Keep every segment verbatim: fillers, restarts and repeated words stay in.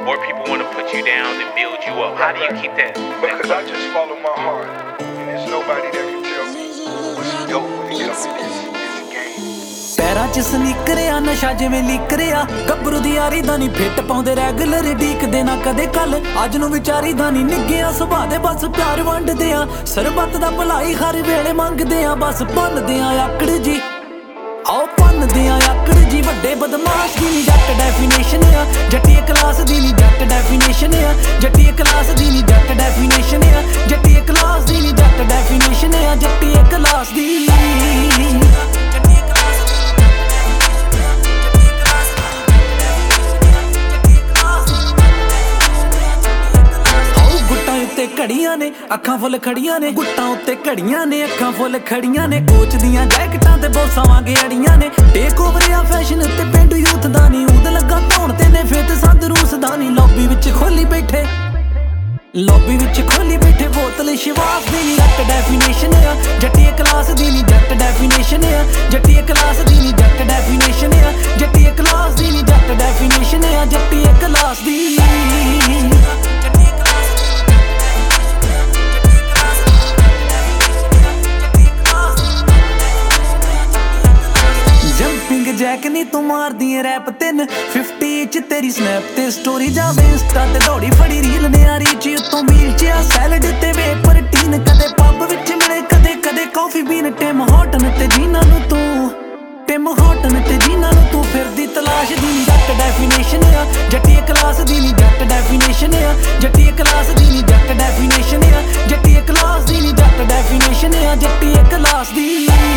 or people want to put you down and build you up? How do you keep that? Because I just follow my heart, and there's nobody that can tell me what's dope when it comes to this, this game. ਪੈਰਾਂ 'ਚ ਸਨੀਕਰਿਆ ਨਸ਼ਾ ਜਿਵੇਂ ਲੀਕਰਿਆ ਗੱਭਰੂ ਦੀ ਯਾਰੀ ਦਾ ਨਹੀਂ fit ਪਾਉਂਦੇ regular ਡੀਕਦੇ ਨਾ ਕਦੇ ਕੱਲ ਅੱਜ ਨੂੰ ਵਿਚਾਰੀ ਦਾ ਨਹੀਂ ਨਿੱਗਿਆ ਸੁਭਾਅ ਦੇ ਬਸ ਪਿਆਰ ਵੰਡਦੇ ਆ ਸਰਬੱਤ ਦਾ ਭਲਾਈ ਹਰ ਵੇਲੇ ਮੰਗਦੇ ਆ ਬਸ ਭੰਨਦੇ ਆ ਆਕੜ ਜੀ ਆਓ ਭੰਨਦੇ ਆ ਆਕੜ ਜੀ ਵੱਡੇ ਬਦਮਾਸ਼ ਦੀ ਨੀ ਜੱਟ ਡੈਫੀਨੇਸ਼ਨ ਆ ਜੱਟੀਏ ਕਲਾਸ ਦੀ ਨੀ ਜੱਟ ਡੈਫੀਨੇਸ਼ਨ ਆ ਜੱਟੀਏ ਕਲਾਸ ਦੀ ਨੀ ਜੱਟ ਡੈਫੀਨੇਸ਼ਨ ਆ ਜੱਟੀਏ ਕਲਾਸ ਦੀ ਨੀ ਜੱਟ ਡੈਫੀਨੇਸ਼ਨ ਆ ਜੱਟੀਏ ਕਲਾਸ ਦੀ ਘੜੀਆਂ ਨੇ ਅੱਖਾਂ ਫੁੱਲ ਖੜੀਆਂ ਨੇ ਗੁੱਟਾਂ ਉੱਤੇ ਘੜੀਆਂ ਨੇ ਅੱਖਾਂ ਫੁੱਲ ਖੜੀਆਂ ਨੇ ਕੋਚ ਦੀਆਂ ਜੈਕਟਾਂ ਤੇ ਬੋਸਾਂ ਵਾਂਗੇ ਅੜੀਆਂ ਨੇ ਟੇਕ ਓਵਰ ਆ ਫੈਸ਼ਨ ਤੇ ਪਿੰਡੂ ਯੂਥ ਦਾ ਨਹੀਂ ਉਦ ਲੱਗਾ ਧੌਣ ਤੇ ਨੇ ਫਿਰ ਸੰਦ ਰੂਸ ਦਾ ਨਹੀਂ ਲੌਬੀ ਵਿੱਚ ਖੋਲੀ ਬੈਠੇ ਲੌਬੀ ਵਿੱਚ ਖੋਲੀ ਬੈਠੇ ਬੋਤਲ ਸ਼ਿਵਾਸ ਦੀ ਨੀ ਜੱਟ ਡੈਫੀਨੇਸ਼ਨ ਆ ਜੱਟੀਏ ਕਲਾਸ ਦੀ ਨੀ ਜੱਟ ਡੈਫੀਨੇਸ਼ਨ ਆ ਜੱਟੀਏ ਕਲਾਸ ਦੀ ਨੀ ਜੱਟ ਡੈਫੀਨੇਸ਼ਨ ਆ ਜੱਟੀਏ ਕਲਾਸ ਦੀ ਨੀ ਜੱਟ ਡੈਫੀਨੇਸ਼ਨ ਆ ਜੱਟੀਏ ਕਲਾਸ ਦੀ ਜੈਕ ਨੀ ਤੂੰ ਮਾਰਦੀ ਏ ਰੈਪ ਤਿੰਨ ਫਿਫਟੀ ਚ ਤੇਰੀ ਸਨੈਪ ਤੇ ਸਟੋਰੀ ਜਾਵੇ ਇੰਸਟਾ ਤੇ ਦੌੜੀ ਫੜੀ ਰੀਲ ਨਿਆਰੀ ਚ ਉੱਤੋਂ ਮੀਲ ਚ ਆ ਸੈਲਡ ਤੇ ਵੇ ਪ੍ਰੋਟੀਨ ਕਦੇ ਪੱਬ ਵਿੱਚ ਮਿਲੇ ਕਦੇ ਕਦੇ ਕਾਫੀ ਬੀਨ ਟਿਮ ਹੌਟਨ ਤੇ ਜੀਨਾ ਨੂੰ ਤੂੰ ਟਿਮ ਹੌਟਨ ਤੇ ਜੀਨਾ ਨੂੰ ਤੂੰ ਫਿਰਦੀ ਤਲਾਸ਼ ਦੀ ਨੀ ਜੱਟ ਡੈਫੀਨੇਸ਼ਨ ਆ ਜੱਟੀਏ ਕਲਾਸ ਦੀ ਨੀ ਜੱਟ ਡੈਫੀਨੇਸ਼ਨ ਆ ਜੱਟੀਏ ਕਲਾਸ ਦੀ ਨੀ ਜੱਟ ਡੈਫੀਨੇਸ਼ਨ ਆ ਜੱਟੀਏ ਕਲਾਸ ਦੀ ਨੀ ਜੱਟ ਡੈਫੀਨੇਸ਼ਨ ਆ ਜੱਟੀਏ ਕਲਾਸ ਦੀ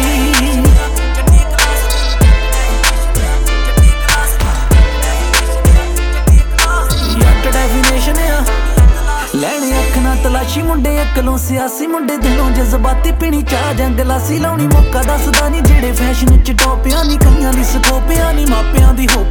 ਲੈਣੇ ਅੱਖ ਨਾ ਤਲਾਸ਼ੀ ਮੁੰਡੇ ਅਕਲੋਂ ਸਿਆਸੀ ਮੁੰਡੇ ਦਿਲੋਂ ਜਜ਼ਬਾਤੀ ਪੀਣੀ ਚਾਹ ਜਾਂ ਗਲਾਸੀ ਲਾਉਣੀ ਮੌਕਾ ਦੱਸਦਾ ਨਹੀਂ ਜਿਹੜੇ ਫੈਸ਼ਨ ਚ ਟੋਪਿਆਂ ਨਹੀਂ ਕਈਆਂ ਦੀ ਸਕੋਪਿਆਂ ਨਹੀਂ ਮਾਪਿਆਂ ਦੀ